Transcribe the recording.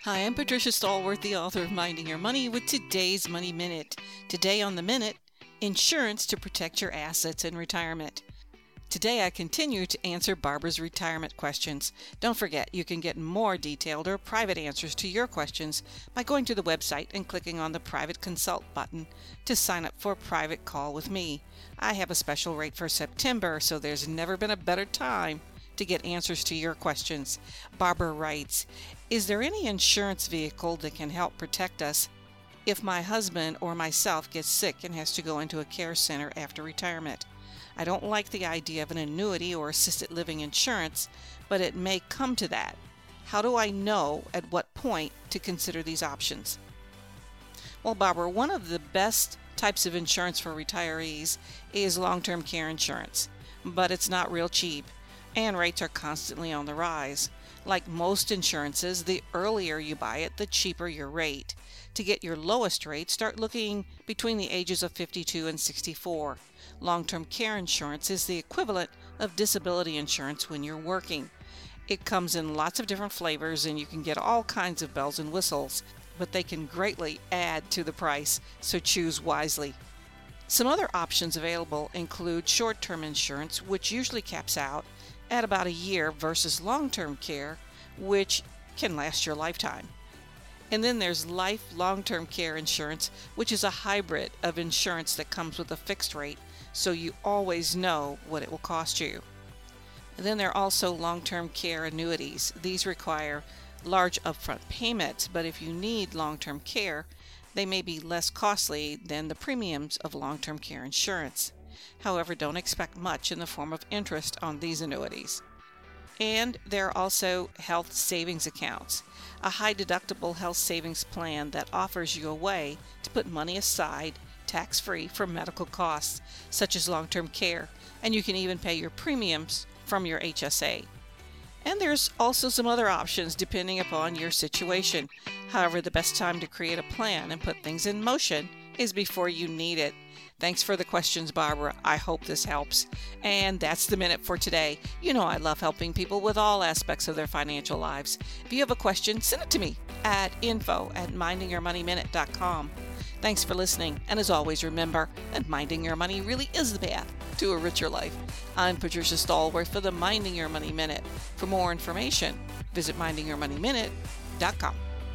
Hi, I'm Patricia Stallworth, the author of Minding Your Money, with today's Money Minute. Today on the Minute, insurance to protect your assets in retirement. Today I continue to answer Barbara's retirement questions. Don't forget, you can get more detailed or private answers to your questions by going to the website and clicking on the Private Consult button to sign up for a private call with me. I have a special rate for September, so there's never been a better time to get answers to your questions. Barbara writes, is there any insurance vehicle that can help protect us if my husband or myself gets sick and has to go into a care center after retirement? I don't like the idea of an annuity or assisted living insurance, but it may come to that. How do I know at what point to consider these options? Well, Barbara, one of the best types of insurance for retirees is long-term care insurance, but it's not real cheap, and rates are constantly on the rise. Like most insurances, the earlier you buy it, the cheaper your rate. To get your lowest rate, start looking between the ages of 52 and 64. Long-term care insurance is the equivalent of disability insurance when you're working. It comes in lots of different flavors and you can get all kinds of bells and whistles, but they can greatly add to the price, so choose wisely. Some other options available include short-term insurance, which usually caps out at about a year, versus long-term care, which can last your lifetime. And then there's life long-term care insurance, which is a hybrid of insurance that comes with a fixed rate, so you always know what it will cost you. And then there are also long-term care annuities. These require large upfront payments, but if you need long-term care, they may be less costly than the premiums of long-term care insurance. However, don't expect much in the form of interest on these annuities. And there are also health savings accounts, a high-deductible health savings plan that offers you a way to put money aside tax-free for medical costs, such as long-term care, and you can even pay your premiums from your HSA. And there's also some other options depending upon your situation. However, the best time to create a plan and put things in motion is before you need it. Thanks for the questions, Barbara. I hope this helps. And that's the Minute for today. You know I love helping people with all aspects of their financial lives. If you have a question, send it to me at info@mindingyourmoneyminute.com. Thanks for listening, and as always, remember that minding your money really is the path to a richer life. I'm Patricia Stallworth for the Minding Your Money Minute. For more information, visit mindingyourmoneyminute.com.